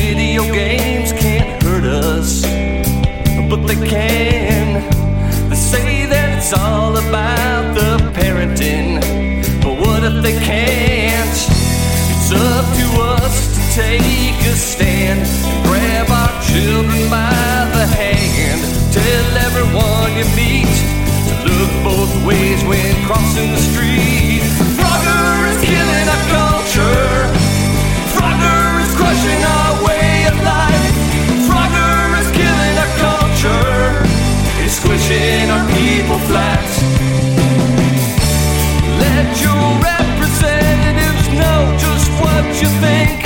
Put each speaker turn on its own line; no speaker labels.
Video games can't hurt us, but they can. They say that it's all about the parenting, but what if they can't? It's up to us to take a stand and grab our children by the hand. Tell everyone you meet to look both ways when crossing the street. Frogger is killing our culture. Frogger is crushing our way of life. Frogger is killing our culture. It's squishing our people flat. Let your representatives know just what you think.